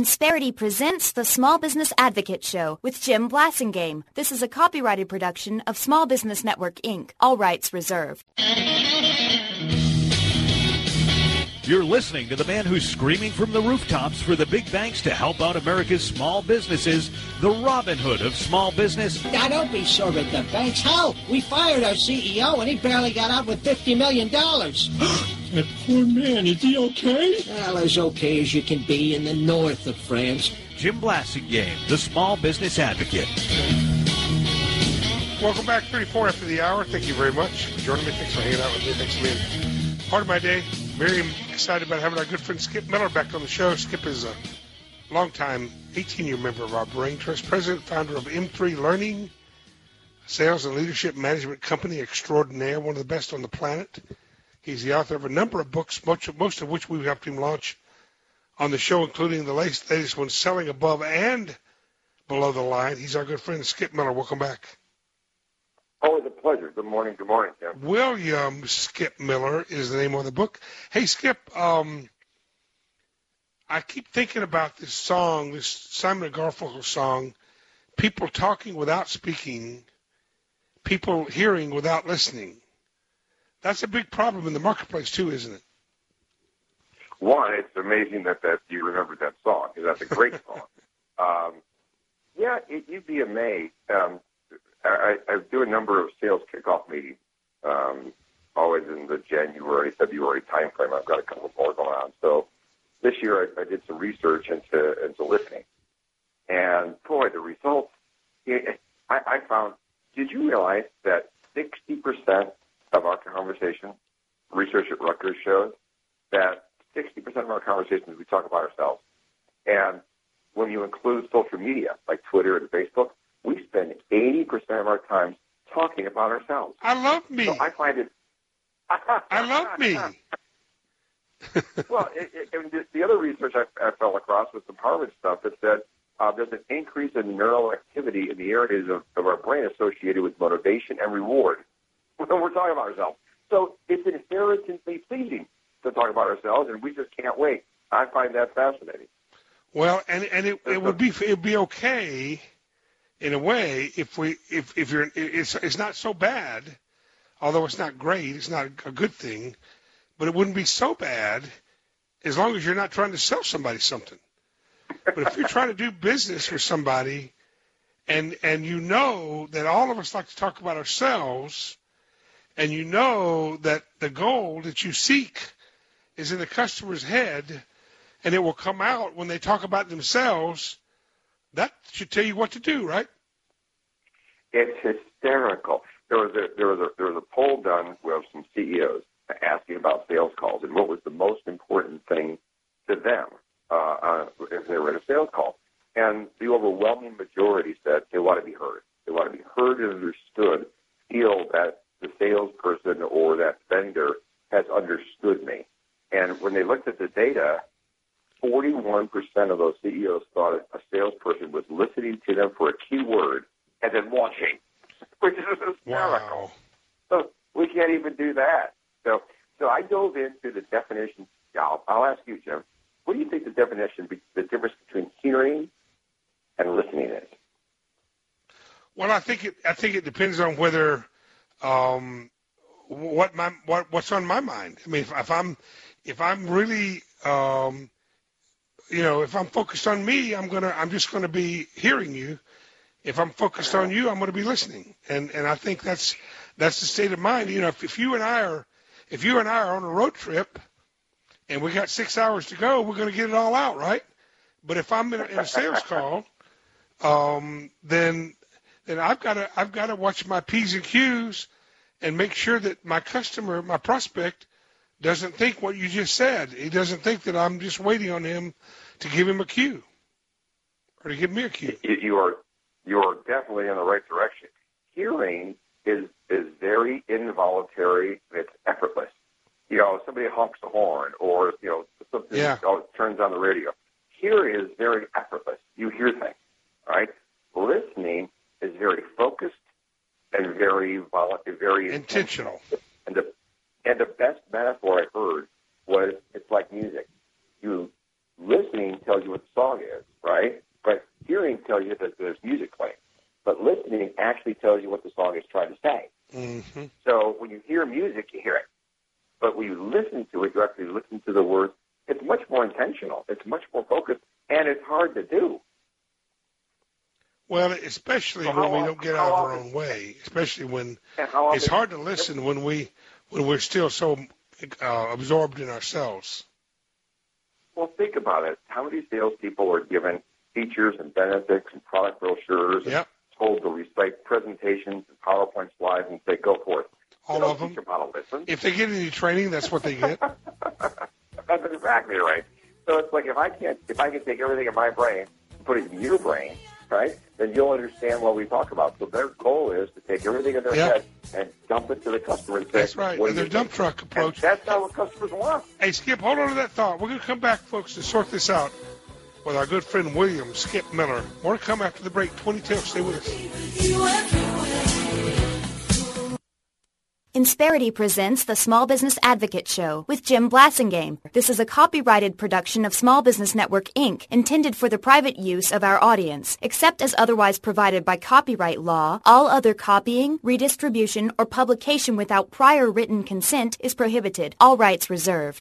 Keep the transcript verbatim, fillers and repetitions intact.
Insperity presents the Small Business Advocate Show with Jim Blasingame. This is a copyrighted production of Small Business Network, Incorporated. All rights reserved. You're listening to the man who's screaming from the rooftops for the big banks to help out America's small businesses, the Robin Hood of small business. Now, don't be sore at the banks. Hell, we fired our C E O, and he barely got out with fifty million dollars. That poor man, is he okay? Well, as okay as you can be in the north of France. Jim Blasingame, the Small Business Advocate. Welcome back, thirty-four after the hour. Thank you very much for joining me. Thanks for hanging out with me. Thanks for being part of my day. Very excited about having our good friend Skip Miller back on the show. Skip is a longtime eighteen-year member of our Brain Trust, president, founder of M three Learning, sales and leadership management company extraordinaire, one of the best on the planet. He's the author of a number of books, most of, most of which we've helped him launch on the show, including the latest, latest one, Selling Above and Below the Line. He's our good friend Skip Miller. Welcome back. Always a pleasure. Good morning. Good morning, Tim. William Skip Miller is the name of the book. Hey, Skip, um, I keep thinking about this song, this Simon and Garfunkel song, people talking without speaking, people hearing without listening. That's a big problem in the marketplace, too, isn't it? One, it's amazing that, that you remembered that song, because that's a great song. Um, yeah, it, you'd be amazed. Um, I, I do a number of sales kickoff meetings, um, always in the January, February timeframe. I've got a couple more going on. So this year I, I did some research into, into listening. And, boy, the results, it, I, I found, did you realize that sixty percent of our conversation, research at Rutgers shows that sixty percent of our conversations we talk about ourselves. And when you include social media like Twitter and Facebook, we spend eighty percent of our time talking about ourselves. I love me. So I find it. I love me. Well, it, it, and the, the other research I, I fell across was some Harvard stuff that said uh, there's an increase in neural activity in the areas of, of our brain associated with motivation and reward when we're talking about ourselves. So it's inherently pleasing to talk about ourselves, and we just can't wait. I find that fascinating. Well, and and it, it would be it'd be okay. In a way, if we, if, if you're, it's, it's not so bad, although it's not great, it's not a good thing, but it wouldn't be so bad as long as you're not trying to sell somebody something. But if you're trying to do business with somebody and, and you know that all of us like to talk about ourselves and you know that the goal that you seek is in the customer's head and it will come out when they talk about themselves, that should tell you what to do, right? It's hysterical. There was a there was a there was a poll done with some C E Os asking about sales calls and what was the most important thing to them uh, uh, if they were in a sales call. And the overwhelming majority said they want to be heard. They want to be heard and understood. Feel that the salesperson or that vendor has understood me. And when they looked at the data, forty-one percent of those C E Os thought a salesperson was listening to them for a key word and then watching, which is hysterical. Wow. So we can't even do that. So so I dove into the definition. I'll, I'll ask you, Jim, what do you think the definition, the difference between hearing and listening is? Well, I think it, I think it depends on whether um, what my what, what's on my mind. I mean, if, if I'm if I'm really um, you know, if I'm focused on me, I'm gonna, I'm just gonna be hearing you. If I'm focused on you, I'm gonna be listening. And and I think that's that's the state of mind. You know, if, if you and I are, if you and I are on a road trip, and we got six hours to go, we're gonna get it all out, right? But if I'm in a, in a sales call, um, then then I've got to I've got to watch my P's and Q's and make sure that my customer, my prospect, doesn't think what you just said. He doesn't think that I'm just waiting on him to give him a cue or to give me a cue. You are you are definitely in the right direction. Hearing is is very involuntary. It's effortless. You know, somebody honks the horn or, you know, something yeah. turns on the radio. Hearing is very effortless. You hear things, right? Listening is very focused and very vol- very intentional. intentional. And the And the best metaphor I heard was it's like music. You listening tells you what the song is, right? But hearing tells you that there's music playing. But listening actually tells you what the song is trying to say. Mm-hmm. So when you hear music, you hear it. But when you listen to it, you actually listen to the words. It's much more intentional. It's much more focused, and it's hard to do. Well, especially so when we often, don't get out of our often, own way. Especially when often, it's hard to listen when we when we're still so uh, absorbed in ourselves. Well, think about it. How many salespeople are given features and benefits and product brochures yep. and told to recite presentations and PowerPoint slides and say, go for it? All they of them. Them how to listen. If they get any training, that's what they get. That's exactly right. So it's like if I can't, if I can take everything in my brain and put it in your brain, right, then you'll understand what we talk about. So their goal is to take everything in their yep. head and dump it to the customer and say, that's right. What and their dump truck approach. And that's not what customers want. Hey, Skip, hold on to that thought. We're going to come back, folks, and sort this out with our good friend William Skip Miller. More to come after the break. twenty till. Stay with us. Insperity presents the Small Business Advocate Show with Jim Blasingame. This is a copyrighted production of Small Business Network, Incorporated, intended for the private use of our audience. Except as otherwise provided by copyright law, all other copying, redistribution, or publication without prior written consent is prohibited. All rights reserved.